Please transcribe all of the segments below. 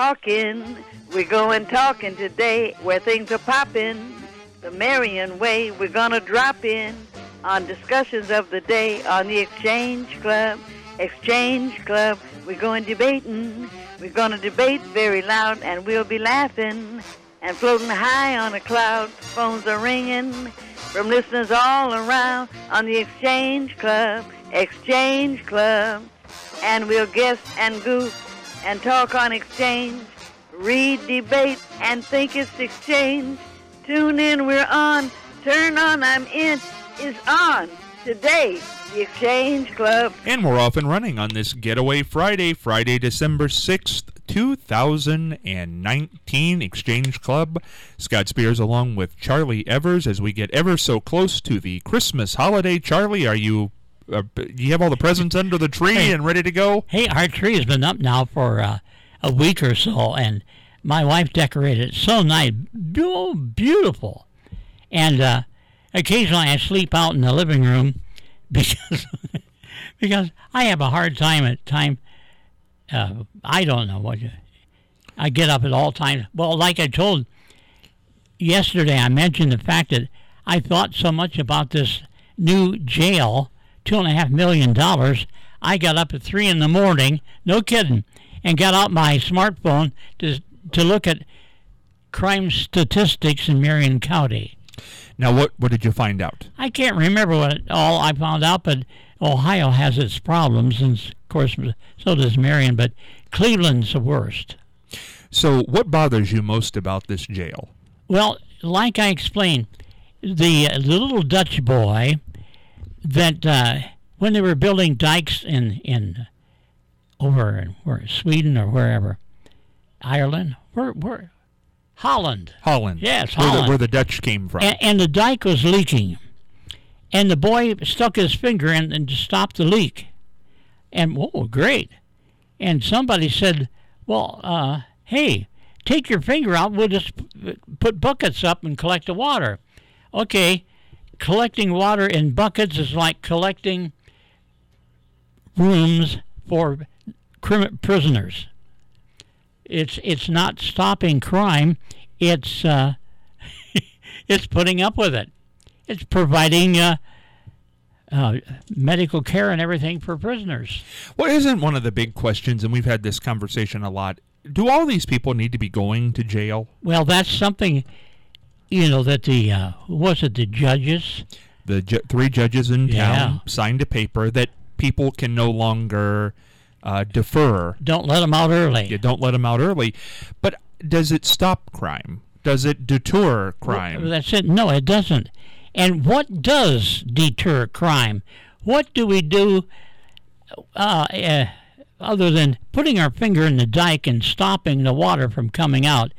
talking. We're going talking today where things are popping. The Marion way, we're gonna drop in on discussions of the day on the Exchange Club. Exchange Club, we're going debating. We're gonna debate very loud and we'll be laughing and floating high on a cloud. Phones are ringing from listeners all around on the Exchange Club. Exchange Club. And we'll guess and goof and talk on exchange, read, debate, and think it's exchange. Tune in, we're on. Turn on, I'm in. Is on today, the Exchange Club. And we're off and running on this Getaway Friday, December 6th, 2019 Exchange Club. Scott Spears along with Charlie Evers as we get ever so close to the Christmas holiday. Charlie, are you you have all the presents under the tree and ready to go? Hey, our tree has been up now for a week or so, and my wife decorated it so nice, beautiful. And occasionally I sleep out in the living room because I have a hard time at time. I don't know what I get up at all times. Well, like I told yesterday, I mentioned the fact that I thought so much about this new jail, $2.5 million. I got up at 3 in the morning, no kidding, and got out my smartphone to look at crime statistics in Marion County. Now, what did you find out? I can't remember what all I found out, but Ohio has its problems, and of course, so does Marion, but Cleveland's the worst. So what bothers you most about this jail? Well, like I explained, the little Dutch boy that when they were building dikes in Sweden or wherever, Ireland, where Holland. Yes, Holland. Where the Dutch came from. And the dike was leaking. And the boy stuck his finger in and stopped the leak. And, whoa, great. And somebody said, well, hey, take your finger out. We'll just put buckets up and collect the water. Okay, collecting water in buckets is like collecting rooms for prisoners. It's not stopping crime. It's it's putting up with it. It's providing medical care and everything for prisoners. Well, isn't one of the big questions, and we've had this conversation a lot, do all these people need to be going to jail? Well, that's something, that the judges? The 3 judges in town signed a paper that people can no longer defer. Don't let them out early. You don't let them out early. But does it stop crime? Does it deter crime? Well, that's it. No, it doesn't. And what does deter crime? What do we do other than putting our finger in the dike and stopping the water from coming out?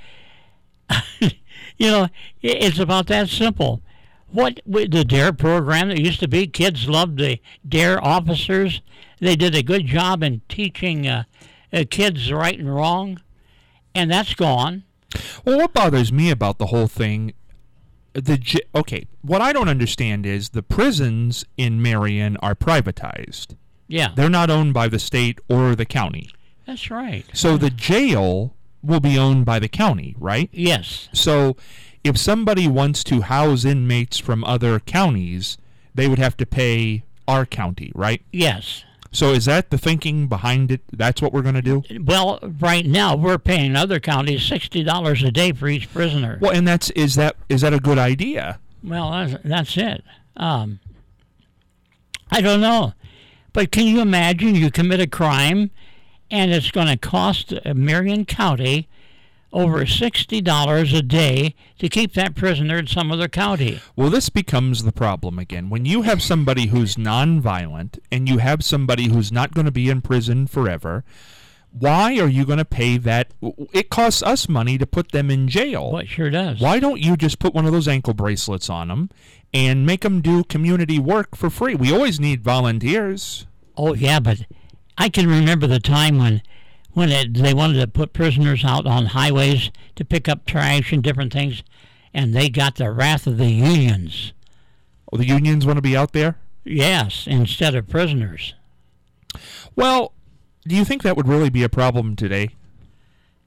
It's about that simple. What the DARE program that used to be, kids loved the DARE officers. They did a good job in teaching kids right and wrong, and that's gone. Well, what bothers me about the whole thing, what I don't understand is the prisons in Marion are privatized. Yeah. They're not owned by the state or the county. That's right. So the jail will be owned by the county, right? Yes. So if somebody wants to house inmates from other counties, they would have to pay our county, right? Yes. So is that the thinking behind it? That's what we're going to do? Well, right now we're paying other counties $60 a day for each prisoner. Well, and is that a good idea? Well, that's it. I don't know. But can you imagine you commit a crime and it's going to cost Marion County over $60 a day to keep that prisoner in some other county? Well, this becomes the problem again. When you have somebody who's nonviolent and you have somebody who's not going to be in prison forever, why are you going to pay that? It costs us money to put them in jail. Well, it sure does. Why don't you just put one of those ankle bracelets on them and make them do community work for free? We always need volunteers. Oh, yeah, but I can remember the time when they wanted to put prisoners out on highways to pick up trash and different things, and they got the wrath of the unions. Oh, the unions want to be out there? Yes, instead of prisoners. Well, do you think that would really be a problem today?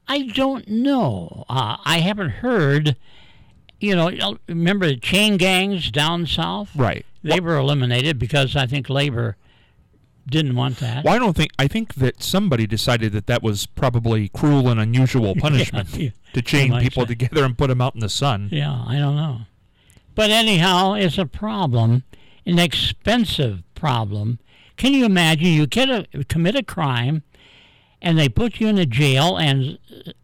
I don't know. I haven't heard. Remember the chain gangs down south? Right. They were eliminated because I think labor didn't want that. Well, I think that somebody decided that was probably cruel and unusual punishment to chain people together and put them out in the sun. Yeah, I don't know. But anyhow, it's a problem, an expensive problem. Can you imagine you commit a crime and they put you in a jail and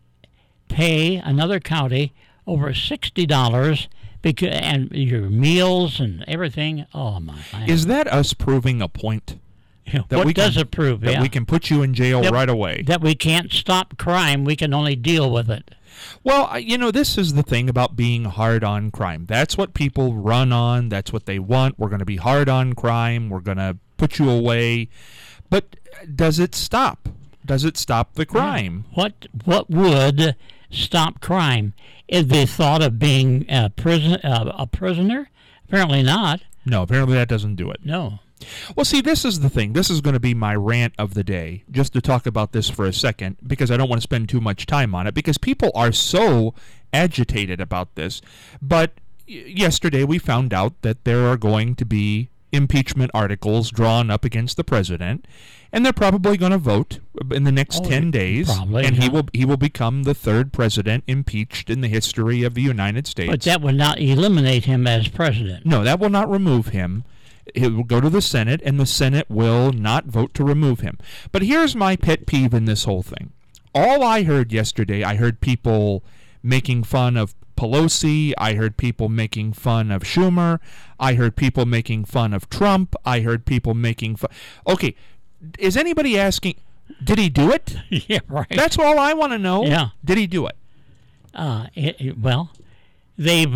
pay another county over $60 and your meals and everything? Oh, my God. Is that us proving a point? What does it prove? That we can put you in jail right away. That we can't stop crime. We can only deal with it. Well, this is the thing about being hard on crime. That's what people run on. That's what they want. We're going to be hard on crime. We're going to put you away. But does it stop? Does it stop the crime? What would stop crime? Is the thought of being a prisoner? Apparently not. No, apparently that doesn't do it. No. Well, see, this is the thing. This is going to be my rant of the day, just to talk about this for a second, because I don't want to spend too much time on it, because people are so agitated about this. But yesterday we found out that there are going to be impeachment articles drawn up against the president, and they're probably going to vote in the next 10 days, and he will become the third president impeached in the history of the United States. But that would not eliminate him as president. No, that will not remove him. It will go to the Senate, and the Senate will not vote to remove him. But here's my pet peeve in this whole thing. All I heard yesterday, I heard people making fun of Pelosi. I heard people making fun of Schumer. I heard people making fun of Trump. I heard people making fun. Okay, is anybody asking, did he do it? Yeah, right. That's all I want to know. Yeah. Did he do it? Well, they've...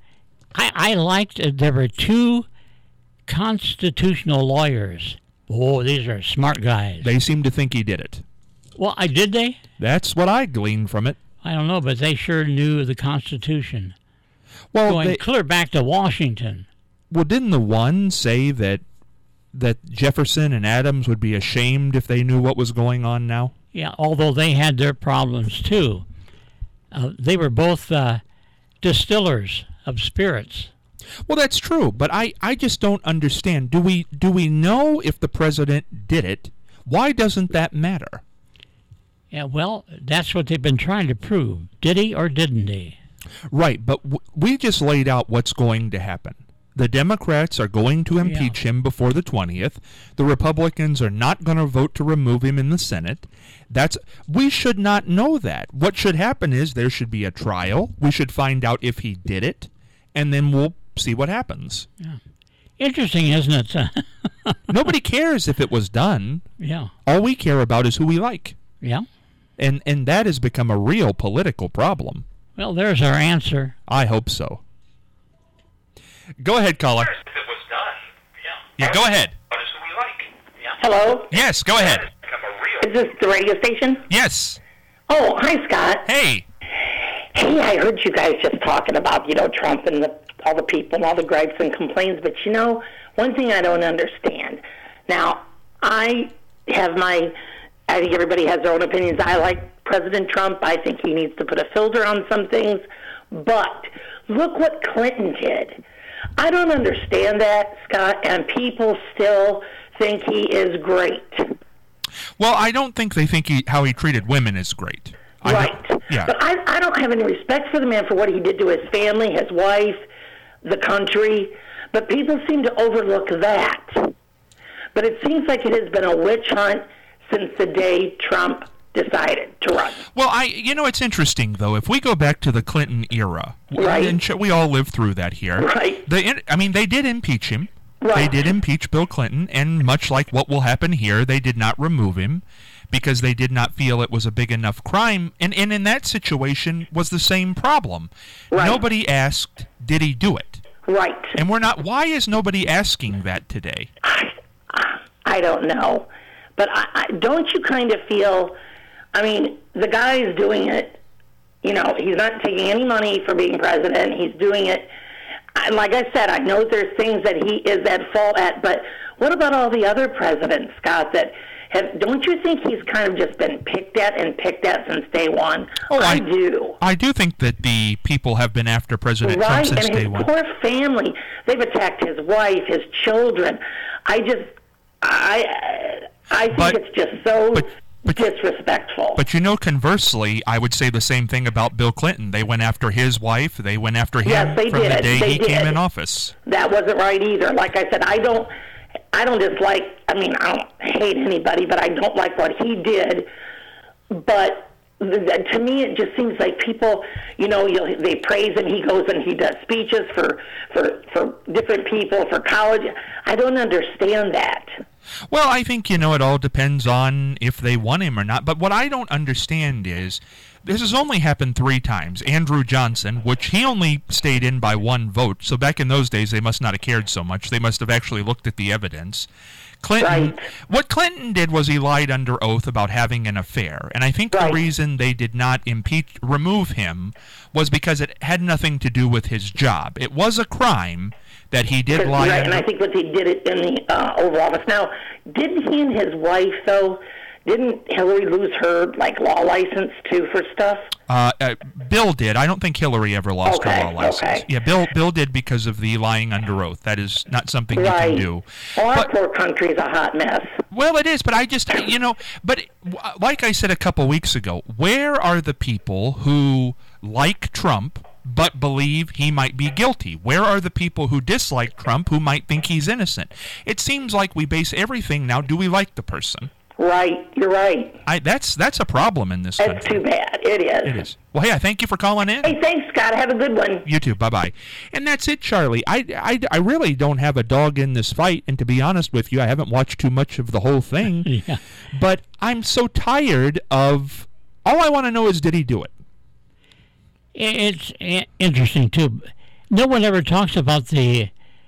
I liked... there were two constitutional lawyers. Oh, these are smart guys. They seem to think he did it. Well, did they? That's what I gleaned from it. I don't know, but they sure knew the Constitution. Well, going clear back to Washington. Well, didn't the one say that Jefferson and Adams would be ashamed if they knew what was going on now? Yeah, although they had their problems too. They were both distillers of spirits. Well, that's true, but I just don't understand. Do we know if the president did it? Why doesn't that matter? Yeah, well, that's what they've been trying to prove. Did he or didn't he? Right, but we just laid out what's going to happen. The Democrats are going to impeach him before the 20th. The Republicans are not going to vote to remove him in the Senate. We should not know that. What should happen is there should be a trial. We should find out if he did it, and then we'll see what happens. Yeah. Interesting, isn't it? Nobody cares if it was done. Yeah. All we care about is who we like. Yeah. And that has become a real political problem. Well, there's our answer. I hope so. Go ahead, caller. If it was done. Yeah, go ahead. What is who we like? Yeah. Hello? Yes, go ahead. Is this the radio station? Yes. Oh, hi, Scott. Hey. Hey, I heard you guys just talking about, Trump and all the people and all the gripes and complaints, but one thing I don't understand. Now, I think everybody has their own opinions. I like President Trump. I think he needs to put a filter on some things, but look what Clinton did. I don't understand that, Scott, and people still think he is great. Well, I don't think they think how he treated women is great. Right. Yeah. But I don't have any respect for the man for what he did to his family, his wife, the country. But people seem to overlook that. But it seems like it has been a witch hunt since the day Trump decided to run. Well, it's interesting, though. If we go back to the Clinton era, right. And we all lived through that here. Right. They did impeach him. Right. They did impeach Bill Clinton, and much like what will happen here, they did not remove him because they did not feel it was a big enough crime. And in that situation was the same problem. Right. Nobody asked, did he do it? Right. And why is nobody asking that today? I don't know. But don't you kind of feel, the guy is doing it, he's not taking any money for being president. He's doing it. And like I said, I know there's things that he is at fault at, but what about all the other presidents, Scott, that don't you think he's kind of just been picked at since day one? Oh, I do. I do think that the people have been after President Trump since day one. Right, and his poor family. They've attacked his wife, his children. I think it's just so disrespectful. But conversely, I would say the same thing about Bill Clinton. They went after his wife. They went after him yes, they from did. the day they he did. came in office. That wasn't right either. Like I said, I don't dislike, I don't hate anybody, but I don't like what he did. But to me, it just seems like people, they praise him. He goes and he does speeches for different people, for college. I don't understand that. Well, I think, it all depends on if they want him or not. But what I don't understand is this has only happened 3 times. Andrew Johnson, which he only stayed in by 1 vote. So back in those days, they must not have cared so much. They must have actually looked at the evidence. Clinton, right. What Clinton did was he lied under oath about having an affair. And I think the reason they did not remove him was because it had nothing to do with his job. It was a crime that he did lie. Right, and I think what he did it in the Oval Office. Now, didn't he and his wife, though, didn't Hillary lose her law license too for stuff? Bill did. I don't think Hillary ever lost her law license. Okay. Yeah, Bill did because of the lying under oath. That is not something you can do. Well, our poor country is a hot mess. Well, it is, but I just, but like I said a couple weeks ago, where are the people who like Trump but believe he might be guilty? Where are the people who dislike Trump who might think he's innocent? It seems like we base everything now, do we like the person? Right, you're right. That's a problem in this country. It's too bad. It is. It is. Well, hey, I thank you for calling in. Hey, thanks, Scott. Have a good one. You too. Bye-bye. And that's it, Charlie. I really don't have a dog in this fight, and to be honest with you, I haven't watched too much of the whole thing. Yeah. But I'm so tired of, all I want to know is, did he do it? It's interesting, too. No one ever talks about if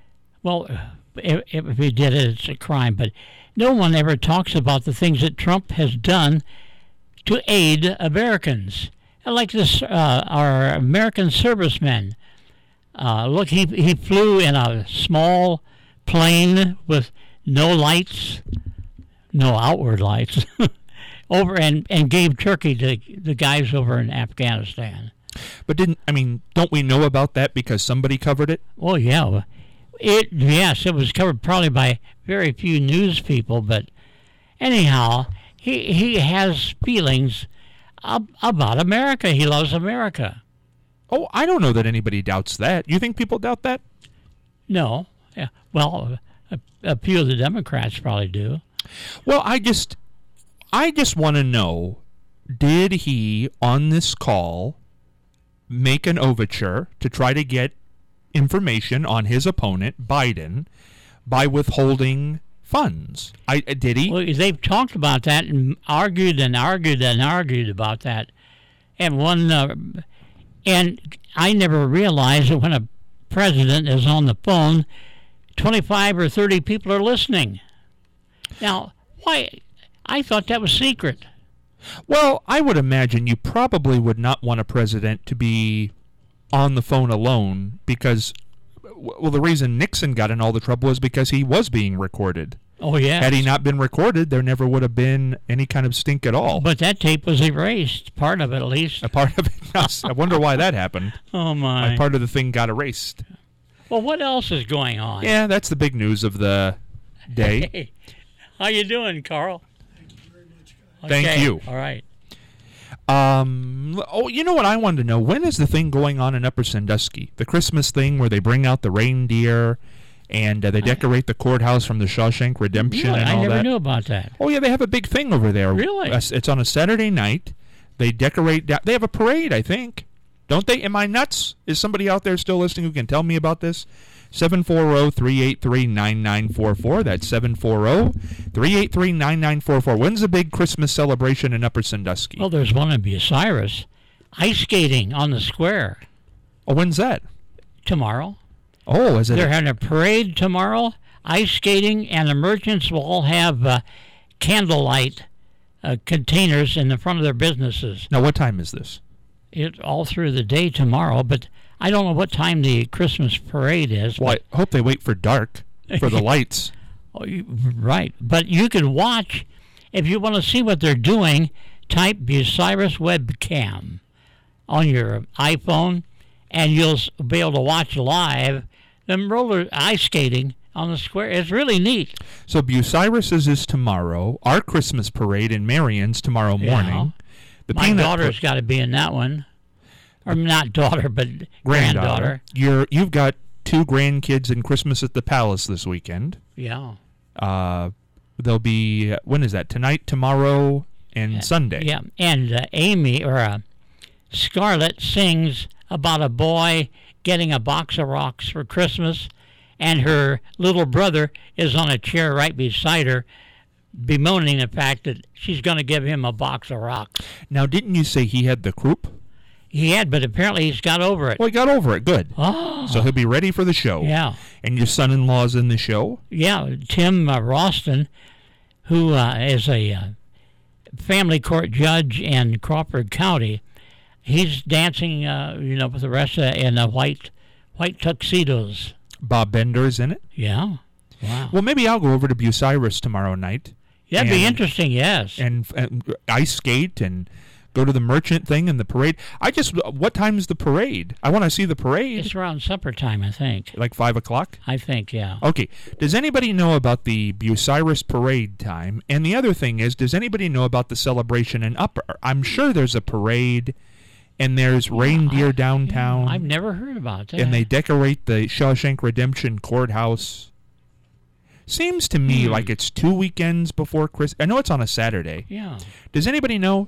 he did it, it's a crime, but no one ever talks about the things that Trump has done to aid Americans. Like this, our American servicemen. Look, he flew in a small plane with no lights, no outward lights, over and gave turkey to the guys over in Afghanistan. But don't we know about that because somebody covered it? Oh, yeah. Yes, it was covered probably by very few news people, but anyhow, he has feelings about America. He loves America. Oh, I don't know that anybody doubts that. You think people doubt that? No. Yeah. Well, a few of the Democrats probably do. Well, I just want to know, did he, on this call, make an overture to try to get information on his opponent, Biden, by withholding funds? Did he? Well, they've talked about that and argued about that. And and I never realized that when a president is on the phone, 25 or 30 people are listening. Now, why? I thought that was secret. Well, I would imagine you probably would not want a president to be on the phone alone because, the reason Nixon got in all the trouble was because he was being recorded. Oh, yeah. Had he not been recorded, there never would have been any kind of stink at all. But that tape was erased, part of it at least. A part of it, yes. I wonder why that happened. Oh, my. Like part of the thing got erased. Well, what else is going on? Yeah, that's the big news of the day. Hey, how you doing, Carl? Thank you. All right. You know what I wanted to know? When is the thing going on in Upper Sandusky? The Christmas thing where they bring out the reindeer and they decorate the courthouse from the Shawshank Redemption Really? and all that. I never knew about that. Oh, yeah, they have a big thing over there. Really? It's on a Saturday night. They decorate. They have a parade, I think. Don't they? Am I nuts? Is somebody out there still listening who can tell me about this? 740-383-9944. That's 740-383-9944. When's the big Christmas celebration in Upper Sandusky? Well, there's one in Bucyrus. Ice skating on the square. Oh, when's that? Tomorrow. Oh, is it? They're having a parade tomorrow, ice skating, and the merchants will all have candlelight containers in the front of their businesses. Now, what time is this? It's all through the day tomorrow, but I don't know what time the Christmas parade is. Well, I hope they wait for dark for the lights. Right. But you can watch if you want to see what they're doing, type Bucyrus webcam on your iPhone, and you'll be able to watch live them roller ice skating on the square. It's really neat. So Bucyrus's is tomorrow. Our Christmas parade in Marion's tomorrow morning. My daughter's got to be in that one. Or not daughter, but granddaughter. You've got 2 grandkids in Christmas at the Palace this weekend. Yeah. They'll be, when is that? Tonight, tomorrow, and Sunday. Yeah, and Amy, or Scarlett, sings about a boy getting a box of rocks for Christmas, and her little brother is on a chair right beside her, bemoaning the fact that she's going to give him a box of rocks. Now, didn't you say he had the croup? He had, but apparently he's got over it. Well, he got over it. Good. Oh. So he'll be ready for the show. Yeah. And your son-in-law's in the show? Yeah, Tim Ralston, who is a family court judge in Crawford County. He's dancing, with the rest in white tuxedos. Bob Bender's in it? Yeah. Wow. Well, maybe I'll go over to Bucyrus tomorrow night. That'd be interesting, yes. And ice skate and go to the merchant thing and the parade. What time is the parade? I want to see the parade. It's around supper time, I think. Like 5 o'clock? I think, yeah. Okay. Does anybody know about the Bucyrus parade time? And the other thing is, does anybody know about the celebration in Upper? I'm sure there's a parade, and there's reindeer downtown. I've never heard about that. And they decorate the Shawshank Redemption courthouse. Seems to me like it's 2 weekends before Christmas. I know it's on a Saturday. Yeah. Does anybody know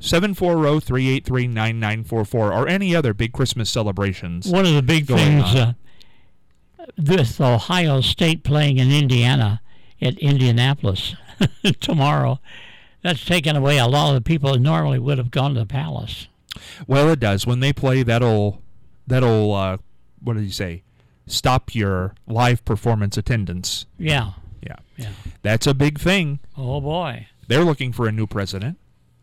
740-383-9944 or any other big Christmas celebrations? One of the big things with Ohio State playing in Indiana at Indianapolis tomorrow, that's taken away a lot of the people that normally would have gone to the Palace. Well, it does. When they play that'll what did you say? Stop your live performance attendance. Yeah. Yeah. That's a big thing. Oh, boy. They're looking for a new president.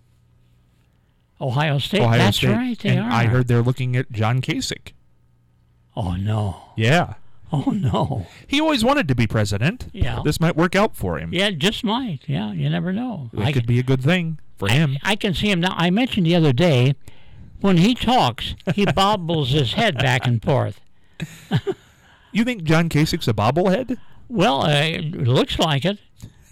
Ohio State? That's right, they are. I heard they're looking at John Kasich. Oh, no. Yeah. Oh, no. He always wanted to be president. Yeah. This might work out for him. Yeah, it just might. Yeah, you never know. It could be a good thing for him. I can see him now. I mentioned the other day, when he talks, he bobbles his head back and forth. You think John Kasich's a bobblehead? Well, it looks like it.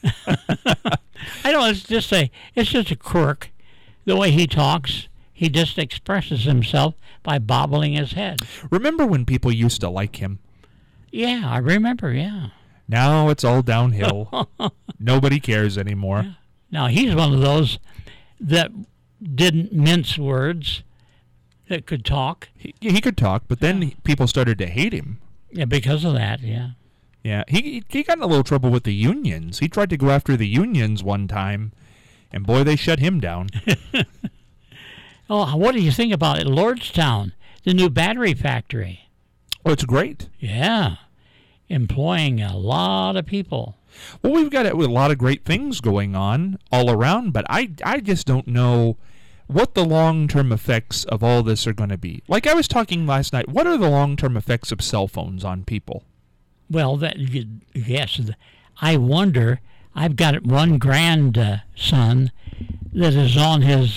I know it's just a quirk, the way he talks. He just expresses himself by bobbling his head. Remember when people used to like him? Yeah, I remember. Yeah. Now it's all downhill. Nobody cares anymore. Yeah. Now he's one of those that didn't mince words, that could talk. He could talk, but then people started to hate him. Yeah, because of that. Yeah. Yeah, he got in a little trouble with the unions. He tried to go after the unions one time, and boy, they shut him down. Oh, what do you think about it? Lordstown, the new battery factory. Oh, it's great. Yeah, employing a lot of people. Well, we've got a lot of great things going on all around, but I just don't know what the long-term effects of all this are going to be. Like I was talking last night, what are the long-term effects of cell phones on people? Well, yes, I wonder. I've got one grandson that is on his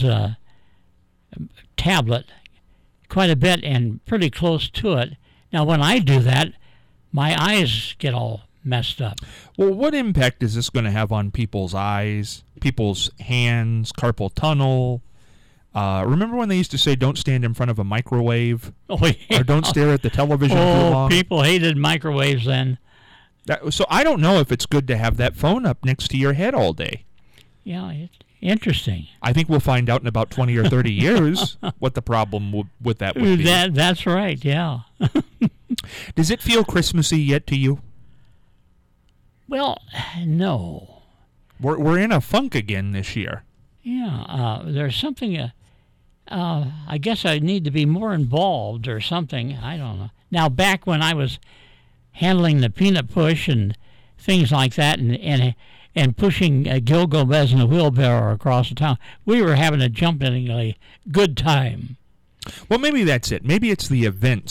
tablet quite a bit and pretty close to it. Now, when I do that, my eyes get all messed up. Well, what impact is this going to have on people's eyes, people's hands, carpal tunnel? Remember when they used to say, don't stand in front of a microwave? Oh, yeah. Or don't stare at the television too long? People hated microwaves then. So I don't know if it's good to have that phone up next to your head all day. Yeah, it's interesting. I think we'll find out in about 20 or 30 years what the problem with that would be. That's right, yeah. Does it feel Christmassy yet to you? Well, no. We're in a funk again this year. Yeah, there's something... I guess I need to be more involved or something. I don't know. Now, back when I was handling the peanut push and things like that and pushing Gil Gomez in a wheelbarrow across the town, we were having a jumpingly good time. Well, maybe that's it. Maybe it's the events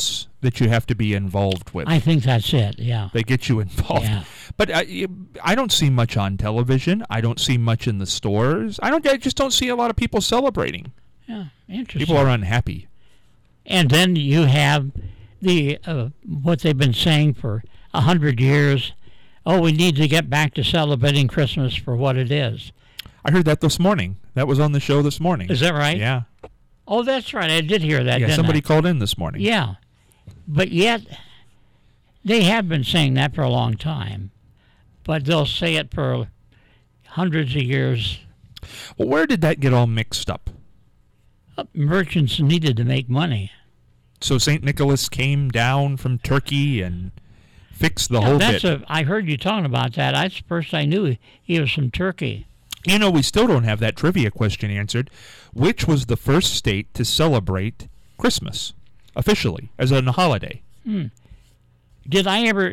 that you have to be involved with. I think that's it. Yeah. They get you involved. Yeah. But I don't see much on television. I don't see much in the stores. I just don't see a lot of people celebrating. Yeah. Interesting. People are unhappy. And then you have the what they've been saying for 100 years. Oh, we need to get back to celebrating Christmas for what it is. I heard that this morning. That was on the show this morning. Is that right? Yeah. Oh, that's right. I did hear that. Yeah, didn't somebody I? called in this morning. Yeah. But yet, they have been saying that for a long time. But they'll say it for hundreds of years. Well, where did that get all mixed up? Merchants needed to make money. So St. Nicholas came down from Turkey and fixed the whole bit. I heard you talking about that. That's the first I knew he was from Turkey. You know, we still don't have that trivia question answered. Which was the first state to celebrate Christmas officially as a holiday? Did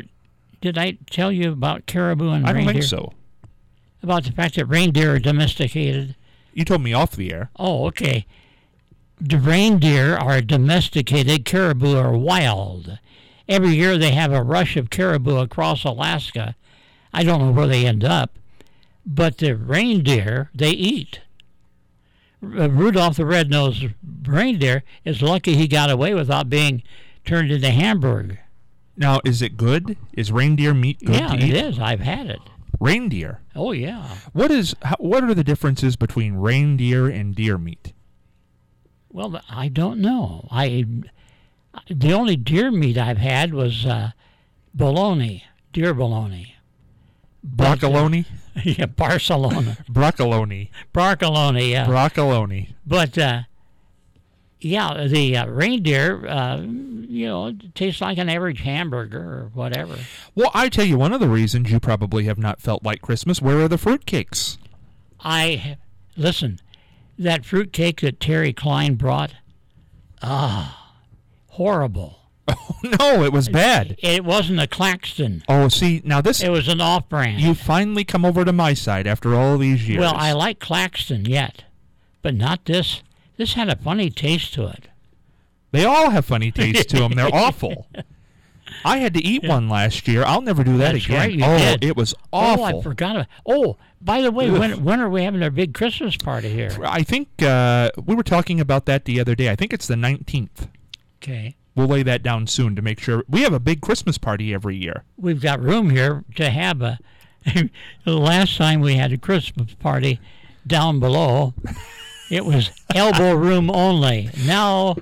I tell you about caribou and I reindeer? don't think so. About the fact that reindeer are domesticated? You told me off the air. Oh, okay. The reindeer are domesticated, caribou are wild. Every year they have a rush of caribou across Alaska. I don't know where they end up, but the reindeer they eat. Rudolph the Red-Nosed Reindeer is lucky he got away without being turned into hamburger. Now, is it good? Is reindeer meat good Yeah, to it eat? is. I've had it. Reindeer. Oh, yeah. What are the differences between reindeer and deer meat? Well, I don't know. The only deer meat I've had was bologna, deer bologna. Broccoloni? Yeah, Barcelona. Broccoloni. Barcelona, yeah. Broccoloni. But, yeah, the reindeer, it tastes like an average hamburger or whatever. Well, I tell you, one of the reasons you probably have not felt like Christmas, where are the fruitcakes? Listen, that fruitcake that Terry Klein brought, horrible. Oh, no, it was bad. It wasn't a Claxton. Oh, see, now this... It was an off-brand. You finally come over to my side after all these years. Well, I like Claxton yet, but not this. This had a funny taste to it. They all have funny taste to them. They're awful. I had to eat one last year. I'll never do that That's again. right, you did. It was awful. Oh, I forgot about. Oh, by the way, when are we having our big Christmas party here? I think we were talking about that the other day. I think it's the 19th. Okay. We'll lay that down soon to make sure. We have a big Christmas party every year. We've got room here to have a. The last time we had a Christmas party down below, it was elbow room only. Now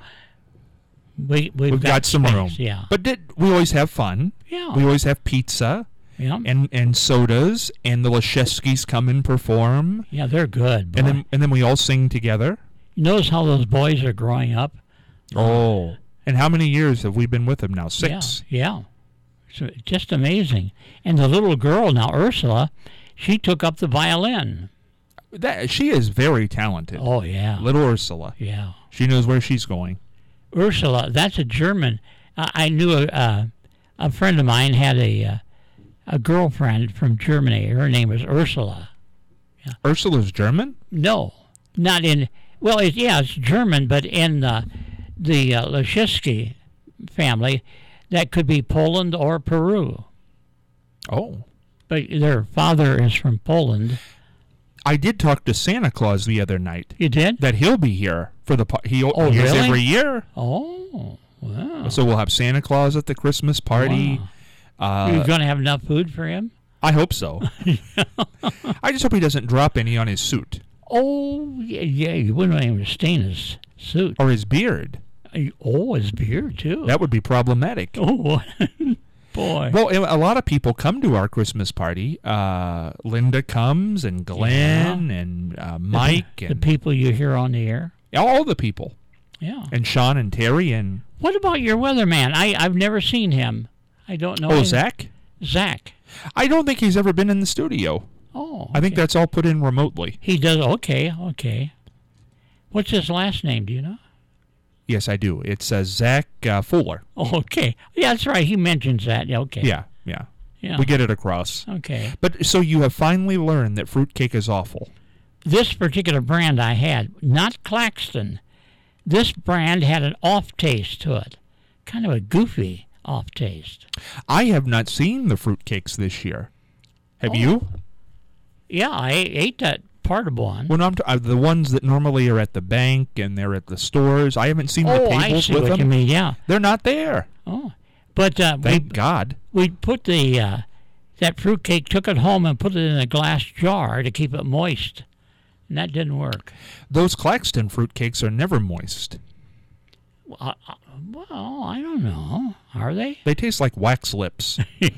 we've got some space, room. Yeah. But we always have fun. Yeah. We always have pizza. Yeah. And sodas, and the Leszewskis come and perform. Yeah, they're good. Boy. And then we all sing together. Notice how those boys are growing up. Oh. And how many years have we been with them now? 6. Yeah. So just amazing. And the little girl now, Ursula, she took up the violin. She is very talented. Oh, yeah. Little Ursula. Yeah. She knows where she's going. Ursula, that's a German. I knew a friend of mine had a girlfriend from Germany. Her name was Ursula. Yeah. Ursula's German? No, not in. Well, it's German, but in the Leszewski family, that could be Poland or Peru. Oh. But their father is from Poland. I did talk to Santa Claus the other night. You did? That he'll be here for the he Oh, he's really? every year. Oh, wow. So we'll have Santa Claus at the Christmas party. Wow. You're going to have enough food for him? I hope so. I just hope he doesn't drop any on his suit. Oh, yeah, you wouldn't even stain his suit. Or his beard. Oh, his beard, too. That would be problematic. Oh, boy. Well, a lot of people come to our Christmas party. Linda comes, and Glenn, and Mike. The and people you hear on the air. all the people. Yeah. And Sean and Terry and... What about your weatherman? I've never seen him. I don't know. Oh, Zach? Zach. I don't think he's ever been in the studio. Oh. Okay. I think that's all put in remotely. He does. Okay. What's his last name? Do you know? Yes, I do. It says Zach Fuller. Oh, okay. Yeah, that's right. He mentions that. Yeah, okay. Yeah. Yeah. We get it across. Okay. But so you have finally learned that fruitcake is awful. This particular brand I had, not Claxton, this brand had an off taste to it. kind of a goofy off taste. I have not seen the fruitcakes this year. Have you? Yeah, I ate that part of one. Well, no, the ones that normally are at the bank and they're at the stores. I haven't seen the tables I see with what them. you mean, yeah. They're not there. Oh, but Thank God. we put the that fruitcake, took it home and put it in a glass jar to keep it moist, and that didn't work. Those Claxton fruitcakes are never moist. Well, I don't know. Are they? They taste like wax lips.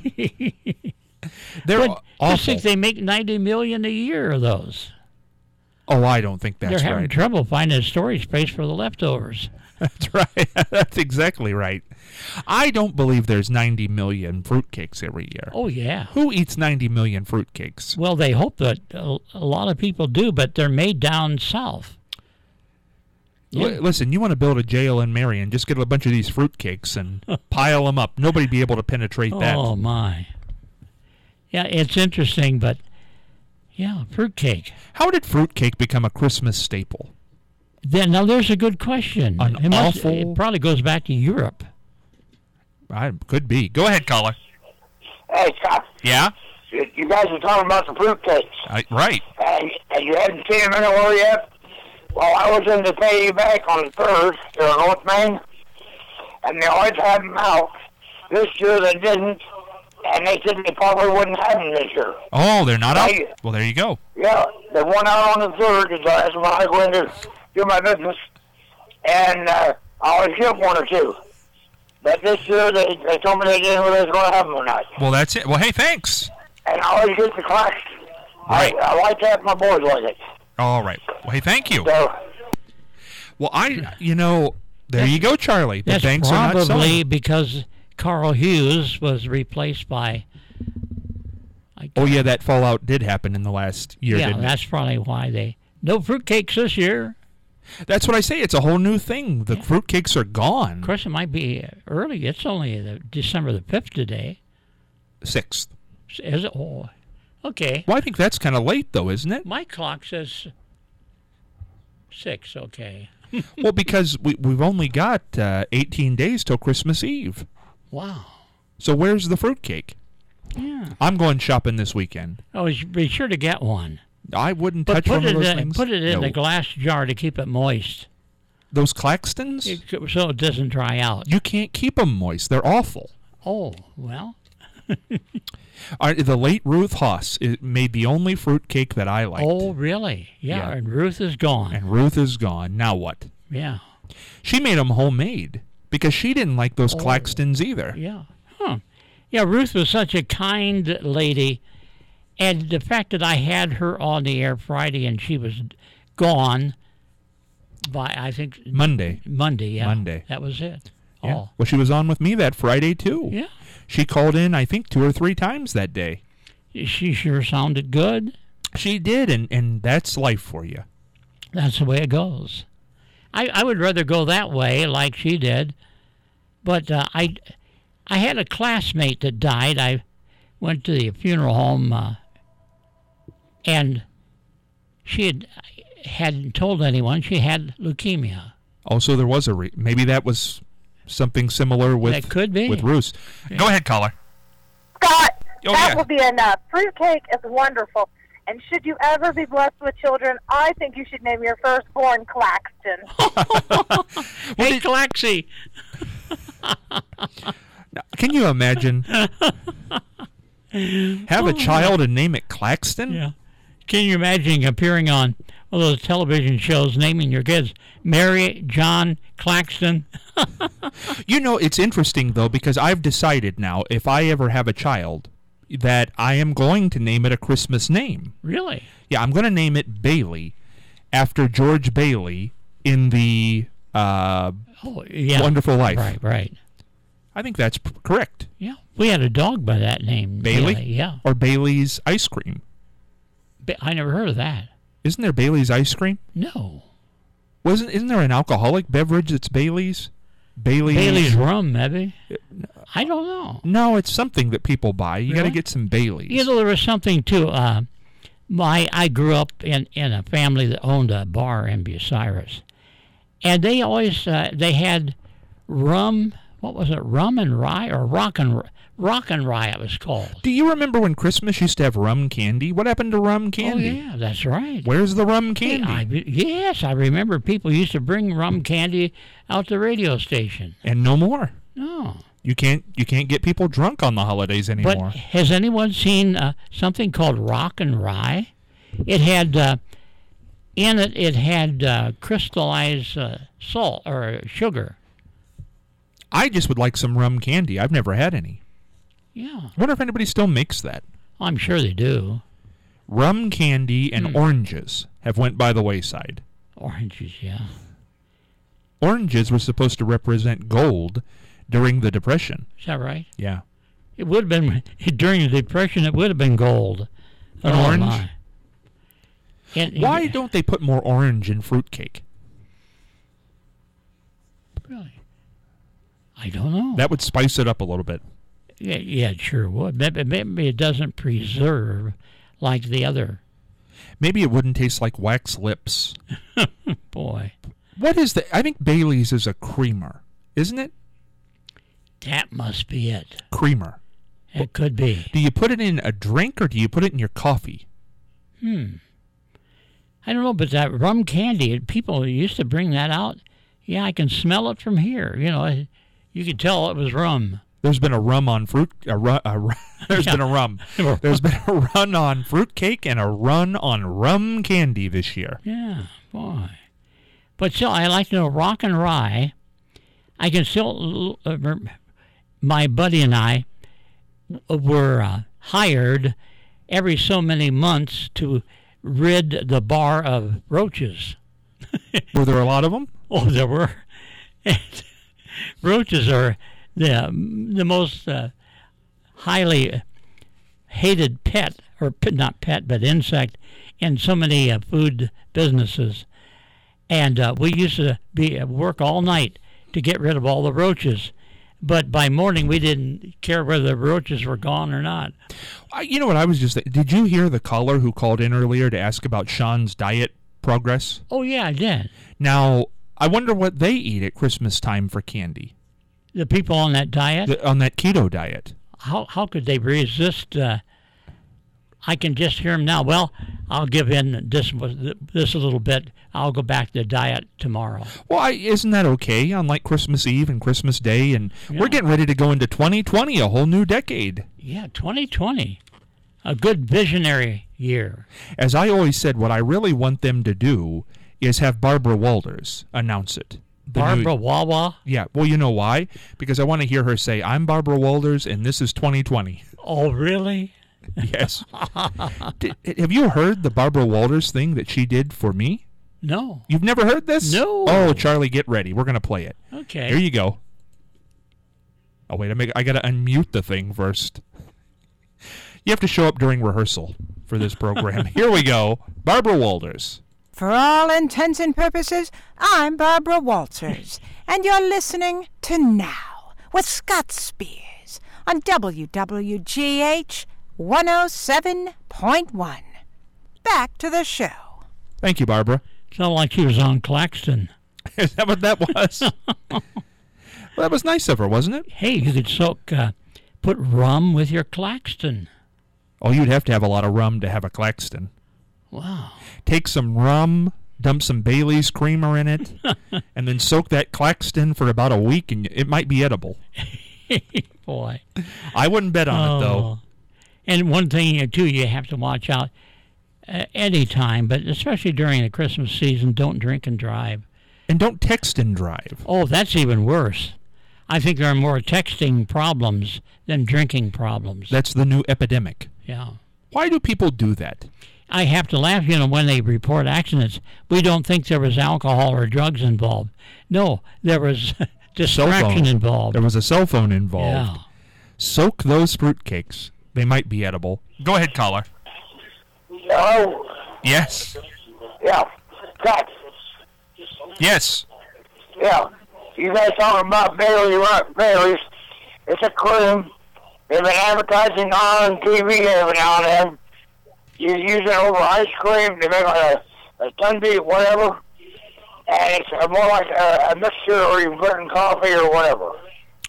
They're But awful. just think they make $90 million a year of those. Oh, I don't think that's They're having right. trouble finding storage space for the leftovers. That's right. That's exactly right. I don't believe there's 90 million fruitcakes every year. Oh, yeah. Who eats 90 million fruitcakes? Well, they hope that a lot of people do, but they're made down south. Yeah. Listen, you want to build a jail in Marion, just get a bunch of these fruitcakes and pile them up. Nobody'd be able to penetrate that. Oh, my. Yeah, it's interesting, but, yeah, fruitcake. How did fruitcake become a Christmas staple? Now, there's a good question. It probably goes back to Europe. Could be. Go ahead, caller. Hey, Scott. Yeah? You guys are talking about the fruitcakes. Right. And you hadn't seen them anywhere yet? Well, I was in the pay back on the 3rd here in North Maine, and they always had them out. This year they didn't, and they said they probably wouldn't have them this year. Oh, they're not out? Well, there you go. Yeah, they went out on the 3rd, that's when I go in to do my business, and I always get one or two. But this year they told me they didn't know they was going to have them or not. Well, that's it. Well, hey, thanks. And I always get the Claxton. Right. I like to have my boys like it. All right. Well, hey, thank you. So, Well, there you go, Charlie. The That's banks are not probably selling. because Carl Hughes was replaced by... Oh, yeah, that fallout did happen in the last year, Yeah, didn't it? that's probably why they... No fruitcakes this year. That's what I say. It's a whole new thing. The fruitcakes are gone. Of course, it might be early. It's only December the 5th today. 6th. Is it? Oh, okay. Well, I think that's kind of late, though, isn't it? My clock says 6, okay. Well, because we've only got 18 days till Christmas Eve. Wow. So where's the fruitcake? Yeah. I'm going shopping this weekend. Oh, be sure to get one. I wouldn't But touch one of those things. put it in No. a glass jar to keep it moist, Those Claxtons? so it doesn't dry out. You can't keep them moist. They're awful. Oh, well. The late Ruth Haas made the only fruitcake that I liked. Oh, really? Yeah, Yeah. and Ruth is gone. And Ruth is gone. Now what? Yeah. She made them homemade because she didn't like those Claxtons either. Yeah. Huh. Yeah, Ruth was such a kind lady. And the fact that I had her on the air Friday and she was gone by, I think, Monday. yeah. Monday. That was it. Yeah. Oh. Well, she was on with me that Friday, too. Yeah. She called in, I think, 2 or 3 times that day. She sure sounded good. She did, and that's life for you. That's the way it goes. I would rather go that way like she did. But I had a classmate that died. I went to the funeral home, and she hadn't told anyone she had leukemia. Also, there was maybe that was something similar with That could be. with Bruce. Go ahead, caller. Scott, Oh, that yeah. will be enough. Fruitcake is wonderful. And should you ever be blessed with children, I think you should name your firstborn Claxton. Hey, Claxy. Can you imagine? Have a child and name it Claxton? Yeah. Can you imagine appearing on one of those television shows, naming your kids Mary, John, Claxton? You know, it's interesting, though, because I've decided now, if I ever have a child, that I am going to name it a Christmas name. Really? Yeah, I'm going to name it Bailey, after George Bailey in the Oh, yeah. Wonderful Life. Right. I think that's correct. Yeah. We had a dog by that name. Bailey? Yeah. Or Bailey's Ice Cream. I never heard of that. Isn't there Bailey's Ice Cream? No. Isn't there an alcoholic beverage that's Bailey's? Bailey's rum, maybe? I don't know. No, it's something that people buy. You got to Really? get some Bailey's. You know, there was something, too. I grew up in a family that owned a bar in Bucyrus. And they always, they had rum what was it, rum and rye or rock and rye it was called. Do you remember when Christmas used to have rum candy? What happened to rum candy? Oh, yeah, that's right. Where's the rum candy? Yes, I remember people used to bring rum candy out to the radio station. And no more. No. You can't get people drunk on the holidays anymore. But has anyone seen something called rock and rye? It had in it. It had crystallized salt or sugar. I just would like some rum candy. I've never had any. Yeah. I wonder if anybody still makes that. I'm sure they do. Rum candy and oranges have went by the wayside. Oranges, yeah. Oranges were supposed to represent gold during the Depression. Is that right? Yeah. It would have been, during the Depression, it would have been gold. An orange? Why don't they put more orange in fruitcake? Really? I don't know. That would spice it up a little bit. Yeah, it sure would. Maybe it doesn't preserve like the other. Maybe it wouldn't taste like wax lips. Boy. What is the... I think Bailey's is a creamer, isn't it? That must be it. Creamer. It could be. Do you put it in a drink or do you put it in your coffee? I don't know, but that rum candy, people used to bring that out. Yeah, I can smell it from here. You know, you could tell it was rum. There's been a rum on fruit. There's been a rum. There's been a run on fruitcake and a run on rum candy this year. Yeah, boy. But still, I like to know rock and rye. I can still. My buddy and I were hired every so many months to rid the bar of roaches. Were there a lot of them? Oh, there were. Roaches are the most highly hated pet, or not pet, but insect in so many food businesses. And we used to work all night to get rid of all the roaches. But by morning, we didn't care whether the roaches were gone or not. You know what I was just... Did you hear the caller who called in earlier to ask about Sean's diet progress? Oh, yeah, I did. Now, I wonder what they eat at Christmas time for candy. The people on that diet? On that keto diet. How could they resist... I can just hear them now. Well, I'll give in this a little bit. I'll go back to the diet tomorrow. Well, isn't that okay? Unlike Christmas Eve and Christmas Day, and we're getting ready to go into 2020, a whole new decade. Yeah, 2020, a good visionary year. As I always said, what I really want them to do is have Barbara Walters announce it. Barbara Wawa? Yeah, well, you know why? Because I want to hear her say, "I'm Barbara Walters, and this is 2020." Oh, really? Yes. Have you heard the Barbara Walters thing that she did for me? No. You've never heard this? No. Oh, Charlie, get ready. We're going to play it. Okay. Here you go. Oh, wait, I got to unmute the thing first. You have to show up during rehearsal for this program. Here we go. Barbara Walters. For all intents and purposes, I'm Barbara Walters, and you're listening to Now with Scott Spears on WWGH 107.1. Back to the show. Thank you, Barbara. Sounded like she was on Claxton. Is that what that was? Well, that was nice of her, wasn't it? Hey, you could put rum with your Claxton. Oh, you'd have to have a lot of rum to have a Claxton. Wow. Take some rum, dump some Bailey's creamer in it, and then soak that Claxton for about a week, and it might be edible. Boy. I wouldn't bet on it, though. And one thing, too, you have to watch out any time, but especially during the Christmas season, don't drink and drive. And don't text and drive. Oh, that's even worse. I think there are more texting problems than drinking problems. That's the new epidemic. Yeah. Why do people do that? I have to laugh, when they report accidents. We don't think there was alcohol or drugs involved. No, there was distraction involved. There was a cell phone involved. Yeah. Soak those fruitcakes. They might be edible. Go ahead, caller. Hello? Yes. Yeah. Cut. Yes. Yeah. You guys talking about Bailey's. It's a cream. They've been advertising on TV every now and then. You use it over ice cream to make like a Sunbeat, whatever. And it's more like a mixture, or you put in coffee or whatever.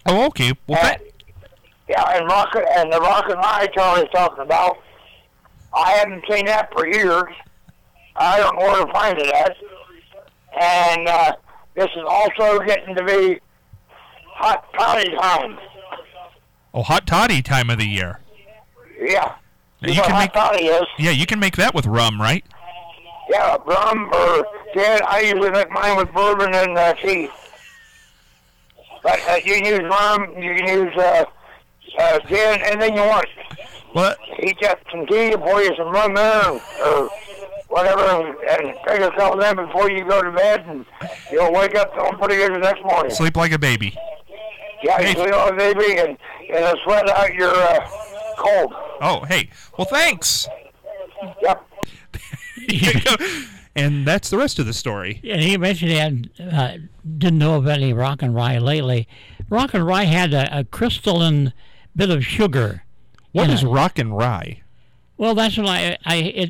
Oh, okay. Well, and the Rock and Rye Charlie's talking about, I haven't seen that for years. I don't know where to find it at. And this is also getting to be hot toddy time. Oh, hot toddy time of the year. Yeah. You can hot toddy is. Yeah, you can make that with rum, right? Yeah, rum or gin. I usually make mine with bourbon and tea. But you can use rum, you can use gin, anything you want. What? Heat up some tea, pour you some rum there, or whatever, and take a couple of them before you go to bed, and you'll wake up feeling pretty good the next morning. Sleep like a baby. Yeah, you sleep like a baby, and it'll sweat out your cold. Oh, hey. Well, thanks. Yep. And that's the rest of the story. And he mentioned he didn't know of any Rock and Rye lately. Rock and Rye had a crystalline bit of sugar. What is Rock and Rye? Well, that's what it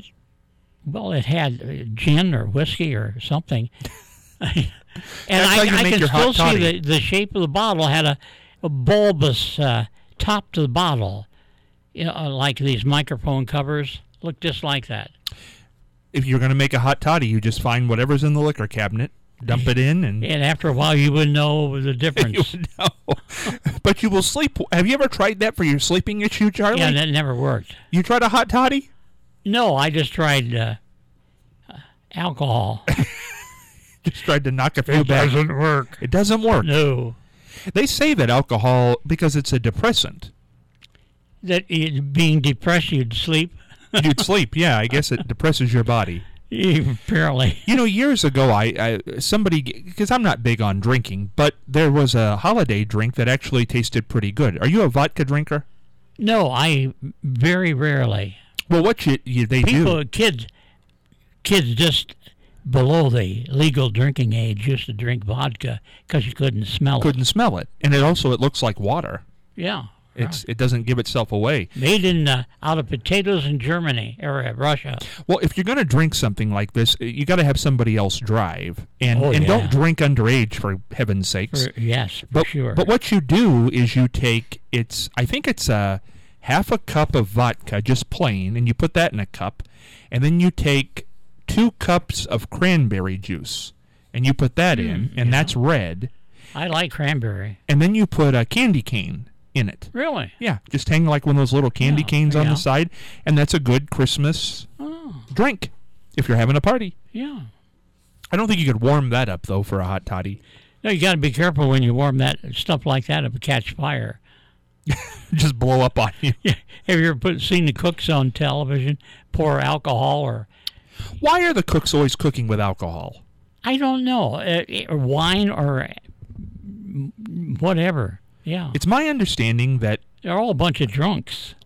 had gin or whiskey or something. And I can still see the shape of the bottle had a bulbous top to the bottle. Like these microphone covers. Look just like that. If you're going to make a hot toddy, you just find whatever's in the liquor cabinet, dump it in, and after a while you would know the difference. You would know. But you will sleep. Have you ever tried that for your sleeping issue, Charlie? Yeah, that never worked. You tried a hot toddy? No, I just tried alcohol. Just tried to knock a few back. It doesn't work. It doesn't work. No. They say that alcohol, because it's a depressant. That being depressed, you'd sleep. You'd sleep, yeah. I guess it depresses your body. Apparently. Years ago, because I'm not big on drinking, but there was a holiday drink that actually tasted pretty good. Are you a vodka drinker? No, I very rarely. Well, what they do? Kids just below the legal drinking age used to drink vodka because you couldn't smell it. Couldn't smell it, and it looks like water. Yeah. It doesn't give itself away. Made out of potatoes in Germany or Russia. Well, if you're going to drink something like this, you got to have somebody else drive, and don't drink underage for heaven's sakes. For sure. But what you do is you take I think it's half a cup of vodka, just plain, and you put that in a cup, and then you take 2 cups of cranberry juice, and you put that in, and that's red. I like cranberry. And then you put a candy cane in it. Really? Yeah, just hang like one of those little candy canes on the side, and that's a good Christmas drink if you're having a party. Yeah. I don't think you could warm that up, though, for a hot toddy. No, you got to be careful when you warm that stuff like that. It will catch fire. Just blow up on you. Yeah. Have you ever seen the cooks on television pour alcohol or... Why are the cooks always cooking with alcohol? I don't know. Wine or whatever. Yeah. It's my understanding that... They're all a bunch of drunks.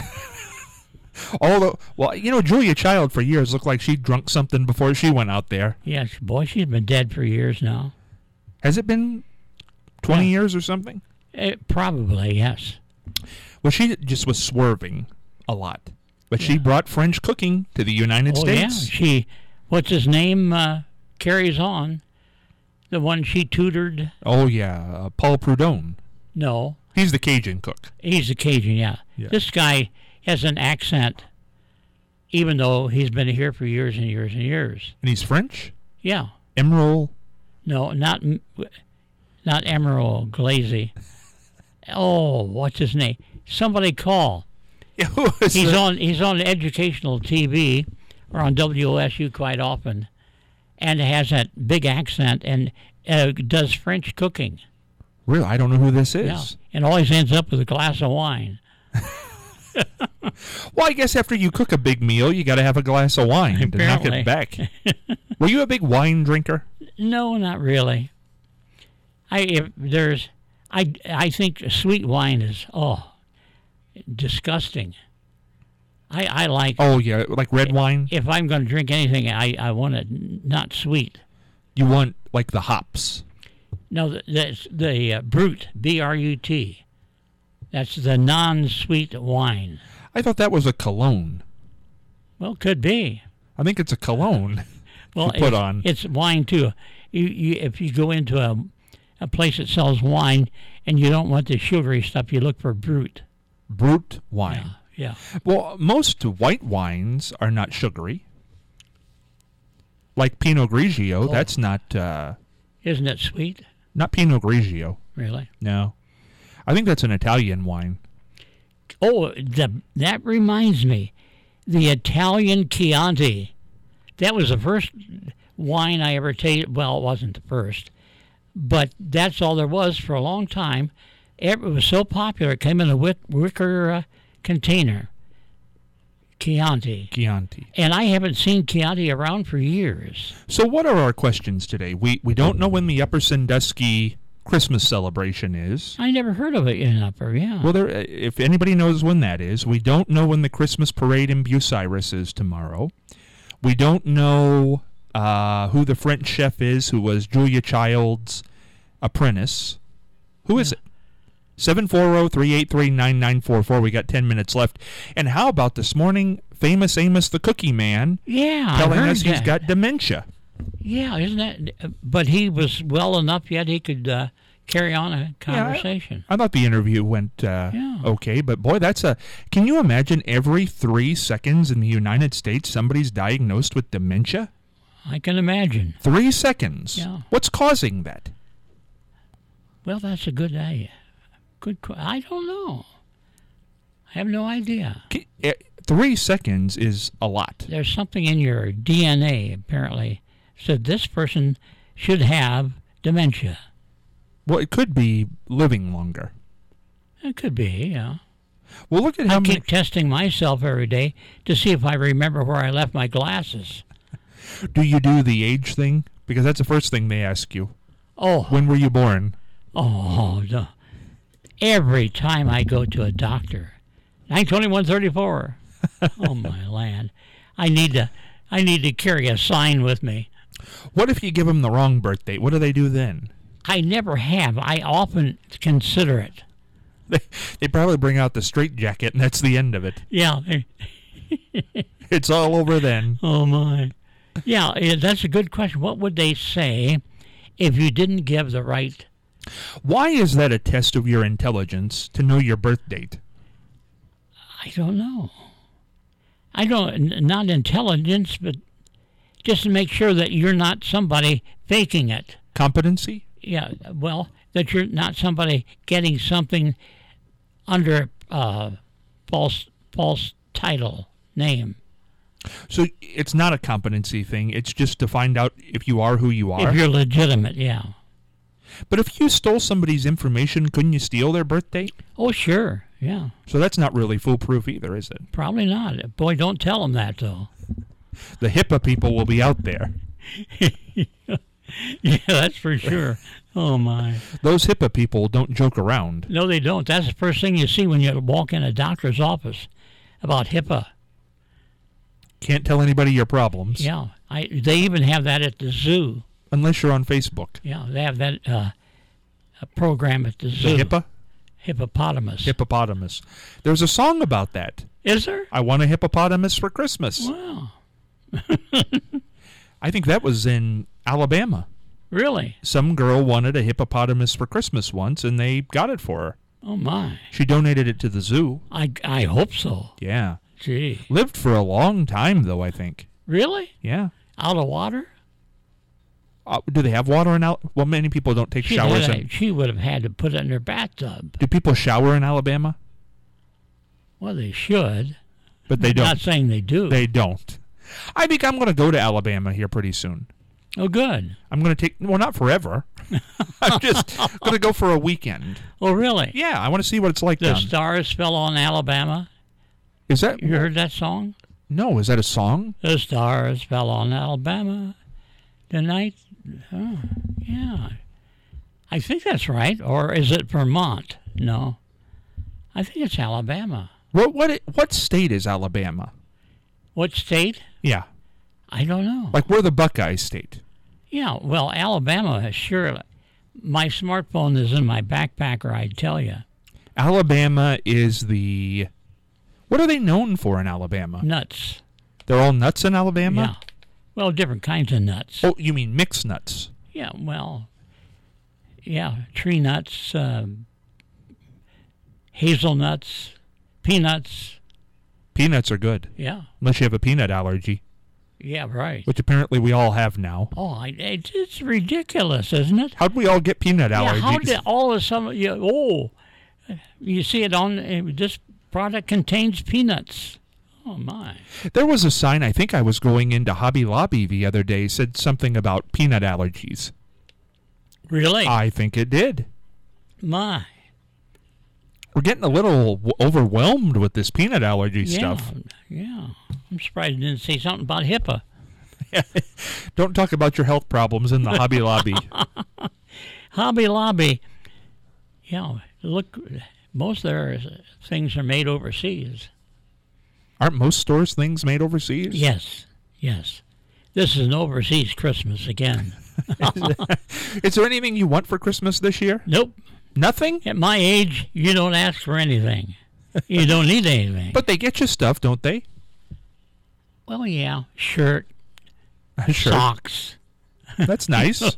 Julia Child for years looked like she'd drunk something before she went out there. Yes, boy, she's been dead for years now. Has it been 20 years or something? Probably, yes. Well, she just was swerving a lot. But she brought French cooking to the United States. Yeah, what's his name, carries on. The one she tutored. Oh, yeah, Paul Prudhomme. No. He's the Cajun cook. He's the Cajun, yeah. This guy has an accent, even though he's been here for years and years and years. And he's French? Yeah. Emerald? No, not Emerald Glazy. Oh, what's his name? Somebody call. Yeah, who is he's on educational TV or on WSU quite often, and has that big accent and does French cooking. Really? I don't know who this is. Yeah, and always ends up with a glass of wine. Well, I guess after you cook a big meal, you got to have a glass of wine to knock it back. Were you a big wine drinker? No, not really. I think sweet wine is disgusting. I like. Oh yeah, like red wine. If I'm going to drink anything, I want it not sweet. You want like the hops. No, that's the Brut, B-R-U-T. That's the non-sweet wine. I thought that was a cologne. Well, could be. I think it's a cologne. Well, put on. It's wine too. If you go into a place that sells wine, and you don't want the sugary stuff. You look for Brut. Brut wine. Yeah. Well, most white wines are not sugary. Like Pinot Grigio, that's not Isn't it sweet? not Pinot Grigio. Really? No. I think that's an Italian wine. Oh, that reminds me. The Italian Chianti. That was the first wine I ever tasted. Well, it wasn't the first. But that's all there was for a long time. It was so popular, it came in a wicker container. Chianti. Chianti. And I haven't seen Chianti around for years. So what are our questions today? We don't know when the Upper Sandusky Christmas celebration is. I never heard of it in Upper, yeah. Well, if anybody knows when that is, we don't know when the Christmas parade in Bucyrus is tomorrow. We don't know who the French chef is who was Julia Child's apprentice. Who is it? 740-383-9944. We got 10 minutes left. And how about this morning, famous Amos the Cookie Man telling us he's got dementia. Yeah, isn't that? But he was well enough yet he could carry on a conversation. Yeah, I thought the interview went okay, but boy, can you imagine every 3 seconds in the United States somebody's diagnosed with dementia? I can imagine. 3 seconds. Yeah. What's causing that? Well, that's a good idea. I don't know. I have no idea. 3 seconds is a lot. There's something in your DNA, apparently, said this person should have dementia. Well, it could be living longer. It could be, yeah. Well, look at how I keep testing myself every day to see if I remember where I left my glasses. Do you do the age thing? Because that's the first thing they ask you. Oh. When were you born? Oh, no. Every time I go to a doctor, 9/21/34. Oh my land! I need to carry a sign with me. What if you give them the wrong birth date? What do they do then? I never have. I often consider it. They probably bring out the straitjacket, and that's the end of it. Yeah. It's all over then. Oh my. Yeah, that's a good question. What would they say if you didn't give the right? Why is that a test of your intelligence to know your birth date? I don't know. Not intelligence, but just to make sure that you're not somebody faking it. Competency? Yeah, well, that you're not somebody getting something under false title name. So it's not a competency thing. It's just to find out if you are who you are? If you're legitimate, yeah. But if you stole somebody's information, couldn't you steal their birth date? Oh, sure, yeah. So that's not really foolproof either, is it? Probably not. Boy, don't tell them that, though. The HIPAA people will be out there. Yeah, that's for sure. Oh, my. Those HIPAA people don't joke around. No, they don't. That's the first thing you see when you walk in a doctor's office about HIPAA. Can't tell anybody your problems. Yeah. They even have that at the zoo. Unless you're on Facebook. Yeah, they have that program at the zoo. The HIPAA? Hippopotamus. Hippopotamus. There's a song about that. Is there? I want a hippopotamus for Christmas. Wow. I think that was in Alabama. Really? Some girl wanted a hippopotamus for Christmas once, and they got it for her. Oh, my. She donated it to the zoo. I hope so. Yeah. Gee. Lived for a long time, though, I think. Really? Yeah. Out of water? Do they have water in Alabama? Well, many people don't take showers. She would have had to put it in her bathtub. Do people shower in Alabama? Well, they should. But they don't. I'm not saying they do. They don't. I think I'm going to go to Alabama here pretty soon. Oh, good. I'm going to well, not forever. I'm just going to go for a weekend. Oh, really? Yeah, I want to see what it's like The down. stars fell on Alabama. Is that? You heard that song? No, is that a song? The stars fell on Alabama tonight. Oh, yeah. I think that's right. Or is it Vermont? No. I think it's Alabama. What state is Alabama? What state? Yeah. I don't know. Like we're the Buckeye state. Yeah, well, Alabama, sure. My smartphone is in my backpacker, I'd tell you. Alabama is the... What are they known for in Alabama? Nuts. They're all nuts in Alabama? Yeah. Well, different kinds of nuts. Oh, you mean mixed nuts? Yeah, well, tree nuts, hazelnuts, peanuts. Peanuts are good, Yeah, unless you have a peanut allergy, yeah, right. which apparently we all have now. Oh, it's ridiculous, isn't it? How'd we all get peanut Yeah, allergies? how did all of a sudden, you see it on, this product contains peanuts. Oh, my. There was a sign, I think I was going into Hobby Lobby the other day, said something about peanut allergies. Really? I think it did. My. We're getting a little overwhelmed with this peanut allergy stuff. Yeah. I'm surprised you didn't say something about HIPAA. Don't talk about your health problems in the Hobby Lobby. Hobby Lobby, look, most of their things are made overseas. Aren't most stores things made overseas? Yes. This is an overseas Christmas again. Is there anything you want for Christmas this year? Nope. Nothing? At my age, you don't ask for anything. You don't need anything. But they get you stuff, don't they? Well, yeah, shirt, Sure. socks. That's nice.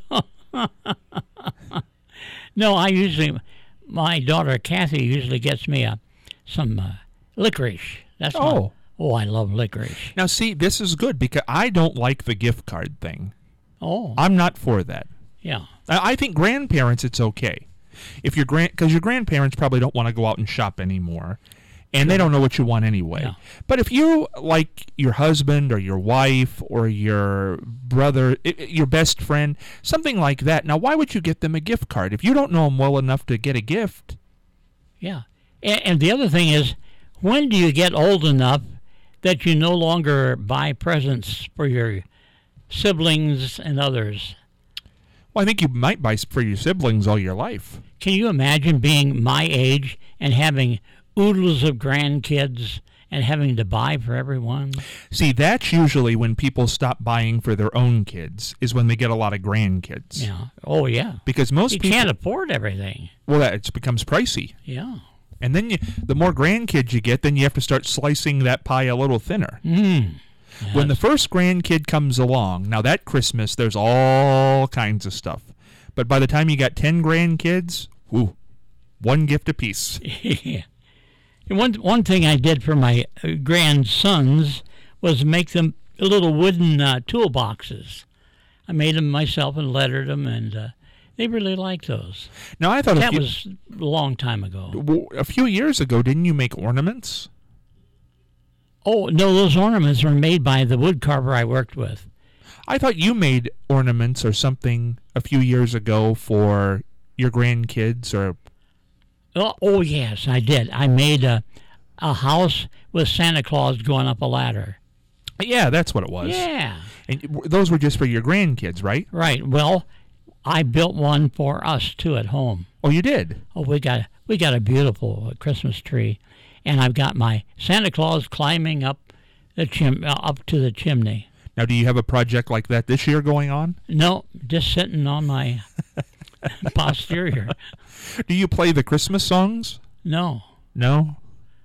No, my daughter Kathy usually gets me some licorice. That's Oh. I love licorice. Now, see, this is good because I don't like the gift card thing. Oh, I'm not for that. yeah. I think grandparents, it's okay. If because your grandparents probably don't want to go out and shop anymore, and they don't know what you want anyway. Yeah. But if you like your husband or your wife or your brother, your best friend, something like that, now why would you get them a gift card if you don't know them well enough to get a gift? Yeah. And the other thing is, when do you get old enough that you no longer buy presents for your siblings and others? Well, I think you might buy for your siblings all your life. Can you imagine being my age and having oodles of grandkids and having to buy for everyone? See, that's usually when people stop buying for their own kids, is when they get a lot of grandkids. Yeah. Oh, yeah. Because most You people can't afford everything. well, it becomes pricey. Yeah. And then the more grandkids you get, then you have to start slicing that pie a little thinner. When the first grandkid comes along, now that Christmas, there's all kinds of stuff. But by the time you got 10 grandkids, one gift apiece. Yeah. One thing I did for my grandsons was make them little wooden toolboxes. I made them myself and lettered them, and they really liked those. Now, I thought That was a long time ago. a few years ago, didn't you make ornaments? Oh, no, those ornaments were made by the wood carver I worked with. I thought you made ornaments or something a few years ago for your grandkids or... Oh yes, I did. I made a house with Santa Claus going up a ladder. Yeah, that's what it was. Yeah. And those were just for your grandkids, right? Right. Well, I built one for us too at home. Oh, you did? Oh, we got a beautiful Christmas tree, and I've got my Santa Claus climbing up up to the chimney. Now, do you have a project like that this year going on? No, just sitting on my posterior. Do you play the Christmas songs? No. No?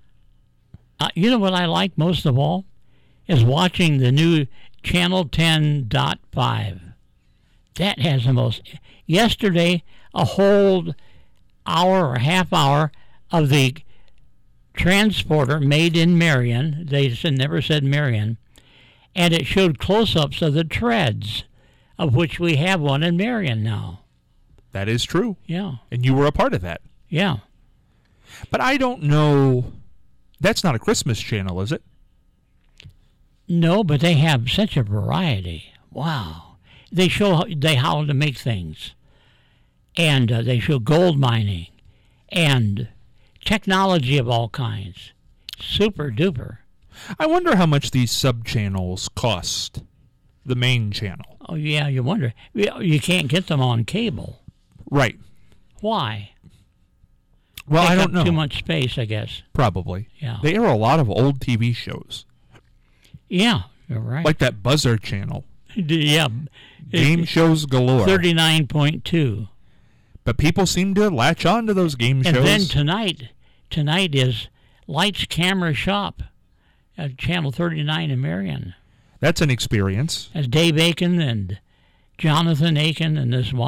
You know what I like most of all? Is watching the new Channel 10.5. That has the most... Yesterday, a whole hour or half hour of the transporter made in Marion. They never said Marion. And it showed close-ups of the treads, of which we have one in Marion now. That is true. Yeah. And you were a part of that. Yeah. But I don't know... That's not a Christmas channel, is it? No, but they have such a variety. Wow. They show how to make things. And they show gold mining and technology of all kinds. Super duper. I wonder how much these sub-channels cost. The main channel. Oh, yeah, you wonder. You can't get them on cable. Right. Why? Well, I don't know. Too much space, I guess. Probably. Yeah. They air a lot of old TV shows. Yeah, you're right. Like that Buzzer channel. Yeah. Game shows galore. 39.2. But people seem to latch on to those game shows. And then tonight is Lights, Camera, Shop at Channel 39 in Marion. That's an experience. As Dave Aiken and Jonathan Aiken and his wife.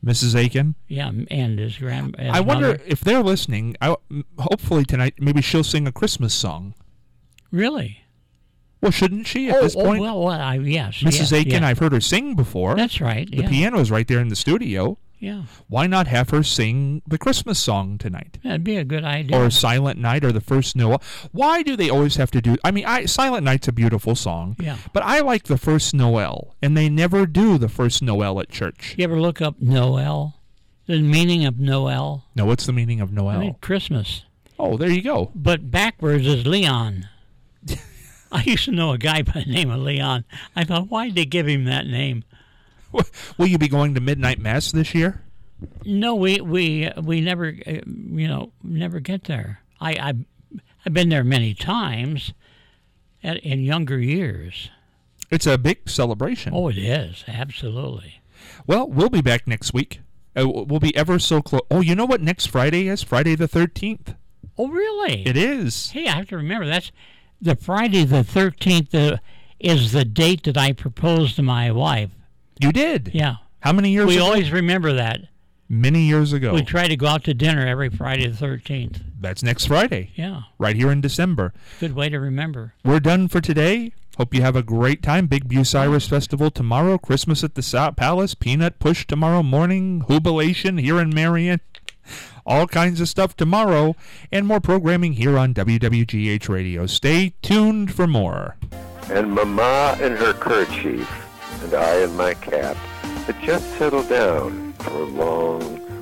Mrs. Aiken. Yeah, and his I wonder if they're listening. Hopefully tonight, maybe she'll sing a Christmas song. Really? Well, shouldn't she at this point? Yes. Mrs. Aiken, I've heard her sing before. That's right. The piano is right there in the studio. Yeah. Why not have her sing the Christmas song tonight? That'd be a good idea. Or Silent Night or the First Noel. Why do they always have to do... I mean, Silent Night's a beautiful song. Yeah. But I like the First Noel, and they never do the First Noel at church. You ever look up Noel? The meaning of Noel? No, what's the meaning of Noel? I mean, Christmas. Oh, there you go. But backwards is Leon. I used to know a guy by the name of Leon. I thought, why did they give him that name? Will you be going to midnight mass this year? No, we never never get there. I've been there many times in younger years. It's a big celebration. Oh, it is, absolutely. Well, we'll be back next week. We'll be ever so close. Oh, you know what next Friday is? Friday the 13th. Oh, really? It is. Hey, I have to remember that's the Friday the 13th is the date that I proposed to my wife. You did? Yeah. How many years ago? We always remember that. Many years ago. We try to go out to dinner every Friday the 13th. That's next Friday. Yeah. Right here in December. Good way to remember. We're done for today. Hope you have a great time. Big Bucyrus Festival tomorrow. Christmas at the South Palace. Peanut Push tomorrow morning. Jubilation here in Marion. All kinds of stuff tomorrow. And more programming here on WWGH Radio. Stay tuned for more. And Mama in her kerchief, and I in my cap, had just settled down for a long